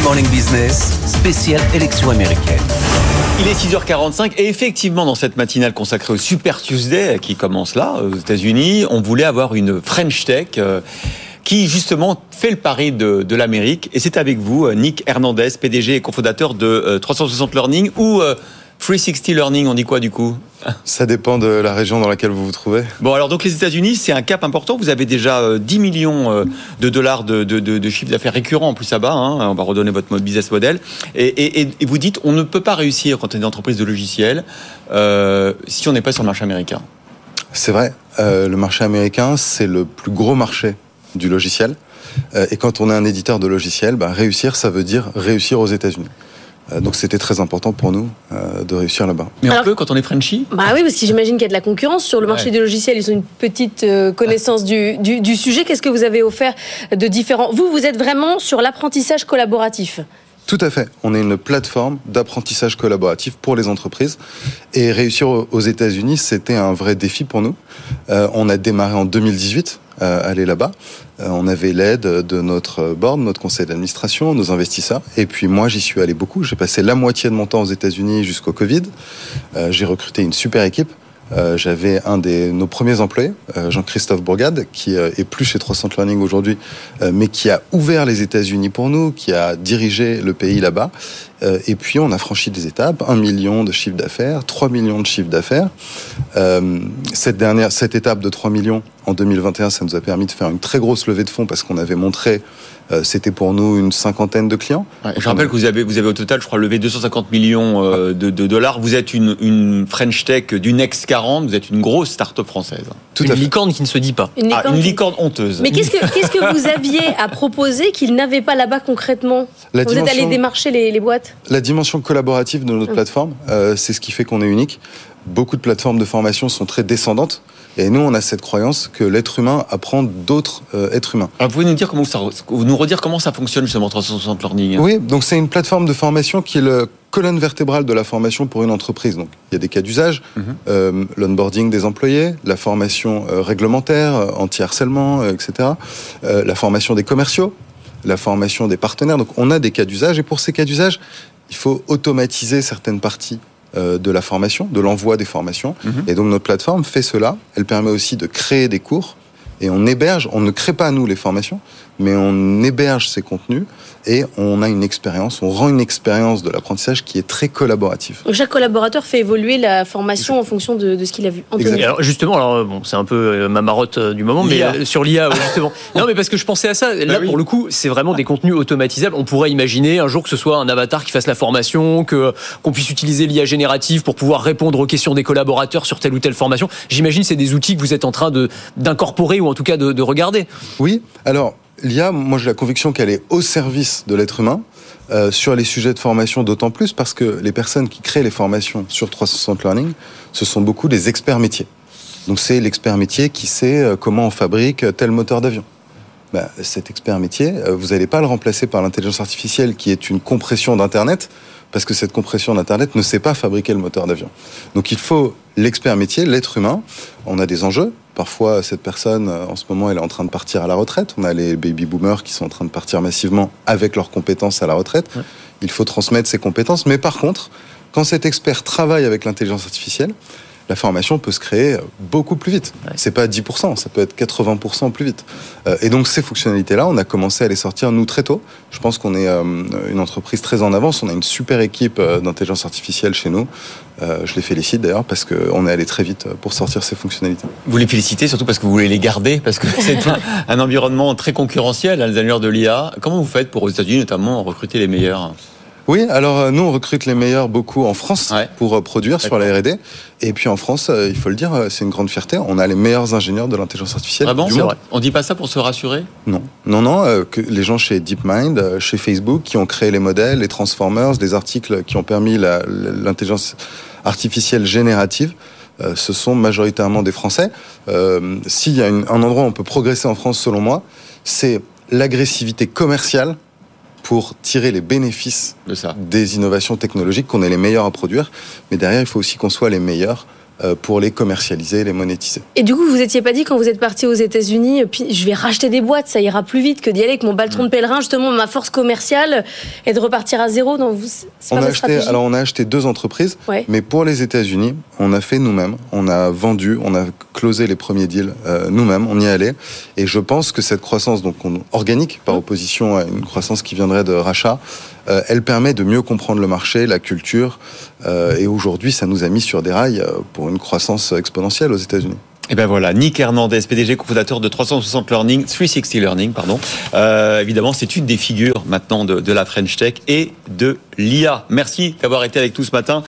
Morning Business, spéciale élection américaine. Il est 6h45 et effectivement dans cette matinale consacrée au Super Tuesday qui commence là aux États-Unis, on voulait avoir une French Tech qui justement fait le pari de l'Amérique. Et c'est avec vous, Nick Hernandez, PDG et cofondateur de 360 Learning ou 360 Learning, on dit quoi du coup ? Ça dépend de la région dans laquelle vous vous trouvez. Bon, alors donc les États-Unis, c'est un cap important. Vous avez déjà 10 millions de dollars de chiffre d'affaires récurrent en plus là-bas. On va redonner votre business model. Et vous dites, on ne peut pas réussir quand on est une entreprise de logiciels si on n'est pas sur le marché américain. C'est vrai. Le marché américain, c'est le plus gros marché du logiciel. Et quand on est un éditeur de logiciels, réussir, ça veut dire réussir aux États-Unis. Donc c'était très important pour nous de réussir là-bas. Mais on peut quand on est Frenchie ? Oui, parce que j'imagine qu'il y a de la concurrence sur le marché des logiciels. Ils ont une petite connaissance du sujet. Qu'est-ce que vous avez offert de différent ? Vous êtes vraiment sur l'apprentissage collaboratif. Tout à fait. On est une plateforme d'apprentissage collaboratif pour les entreprises. Et réussir aux États-Unis, c'était un vrai défi pour nous. On a démarré en 2018 aller là-bas. On avait l'aide de notre board, notre conseil d'administration, nos investisseurs. Et puis moi, j'y suis allé beaucoup. J'ai passé la moitié de mon temps aux États-Unis jusqu'au Covid. J'ai recruté une super équipe. J'avais un de nos premiers employés, Jean-Christophe Bourgade, qui est plus chez 360 Learning aujourd'hui, mais qui a ouvert les États-Unis pour nous, qui a dirigé le pays là-bas. Et puis on a franchi des étapes, 1 million de chiffre d'affaires, 3 millions de chiffre d'affaires. Cette étape de 3 millions en 2021, ça nous a permis de faire une très grosse levée de fonds parce qu'on avait montré, c'était pour nous une 50aine de clients. Ouais, je rappelle que vous avez au total, je crois, levé 250 millions de dollars. Vous êtes une French Tech du Next 40, vous êtes une grosse start-up française. Une licorne qui ne se dit pas. Une licorne honteuse. Mais qu'est-ce que vous aviez à proposer qu'ils n'avaient pas là-bas concrètement ? Vous êtes allé démarcher les boîtes ? La dimension collaborative de notre plateforme, c'est ce qui fait qu'on est unique. Beaucoup de plateformes de formation sont très descendantes. Et nous, on a cette croyance que l'être humain apprend d'autres êtres humains. Alors, vous pouvez nous redire comment ça fonctionne justement 360 Learning ? Oui, donc c'est une plateforme de formation qui est la colonne vertébrale de la formation pour une entreprise. Donc, il y a des cas d'usage, l'onboarding des employés, la formation réglementaire, anti-harcèlement, etc. La formation des commerciaux, la formation des partenaires. Donc, on a des cas d'usage. Et pour ces cas d'usage, il faut automatiser certaines parties de la formation, de l'envoi des formations. Et donc notre plateforme fait cela. Elle permet aussi de créer des cours. Et on ne crée pas nous les formations, mais on héberge ces contenus et on a une expérience, on rend une expérience de l'apprentissage qui est très collaborative. Donc chaque collaborateur fait évoluer la formation en fonction de ce qu'il a vu. Alors justement, c'est un peu ma marotte du moment, mais sur l'IA, justement. Non, mais parce que je pensais à ça. Là, pour le coup, c'est vraiment des contenus automatisables. On pourrait imaginer un jour que ce soit un avatar qui fasse la formation, qu'on puisse utiliser l'IA générative pour pouvoir répondre aux questions des collaborateurs sur telle ou telle formation. J'imagine que c'est des outils que vous êtes en train d'incorporer ou en tout cas de regarder. Oui, alors l'IA, moi j'ai la conviction qu'elle est au service de l'être humain sur les sujets de formation, d'autant plus parce que les personnes qui créent les formations sur 360 Learning, ce sont beaucoup des experts métiers. Donc c'est l'expert métier qui sait comment on fabrique tel moteur d'avion. Cet expert métier, vous n'allez pas le remplacer par l'intelligence artificielle qui est une compression d'Internet, parce que cette compression d'Internet ne sait pas fabriquer le moteur d'avion. Donc il faut l'expert métier, l'être humain. On a des enjeux. Parfois, cette personne, en ce moment, elle est en train de partir à la retraite. On a les baby boomers qui sont en train de partir massivement avec leurs compétences à la retraite. Ouais. Il faut transmettre ces compétences. Mais par contre, quand cet expert travaille avec l'intelligence artificielle, la formation peut se créer beaucoup plus vite. Ouais. C'est pas 10%, ça peut être 80% plus vite. Et donc ces fonctionnalités-là, on a commencé à les sortir nous très tôt. Je pense qu'on est une entreprise très en avance. On a une super équipe d'intelligence artificielle chez nous. Je les félicite d'ailleurs parce qu'on est allé très vite pour sortir ces fonctionnalités. Vous les félicitez surtout parce que vous voulez les garder, parce que c'est un environnement très concurrentiel, les ingénieurs de l'IA. Comment vous faites pour, aux États-Unis notamment, recruter les meilleurs ? Oui, alors nous on recrute les meilleurs beaucoup en France pour produire sur la R&D. Et puis en France, il faut le dire, c'est une grande fierté. On a les meilleurs ingénieurs de l'intelligence artificielle du monde. Vrai. On dit pas ça pour se rassurer ? Non, que les gens chez DeepMind, chez Facebook, qui ont créé les modèles, les transformers, les articles qui ont permis l'intelligence artificielle générative, ce sont majoritairement des Français. S'il y a un endroit où on peut progresser en France, selon moi, c'est l'agressivité commerciale pour tirer les bénéfices des innovations technologiques, qu'on est les meilleurs à produire. Mais derrière, il faut aussi qu'on soit les meilleurs pour les commercialiser, les monétiser. Et du coup, vous étiez pas dit quand vous êtes parti aux États-Unis, puis je vais racheter des boîtes, ça ira plus vite que d'y aller avec mon bâton de pèlerin, justement ma force commerciale, et de repartir à zéro. Donc c'est pas votre stratégie. Alors on a acheté 2 entreprises, ouais. Mais pour les États-Unis, on a fait nous-mêmes, on a vendu, on a closé les premiers deals nous-mêmes, on y allait. Et je pense que cette croissance, donc organique, par opposition à une croissance qui viendrait de rachat, elle permet de mieux comprendre le marché, la culture, et aujourd'hui, ça nous a mis sur des rails pour une croissance exponentielle aux États-Unis. Et ben voilà, Nick Hernandez, PDG, cofondateur de 360 Learning, pardon. Évidemment, c'est une des figures maintenant de la French Tech et de l'IA. Merci d'avoir été avec nous ce matin.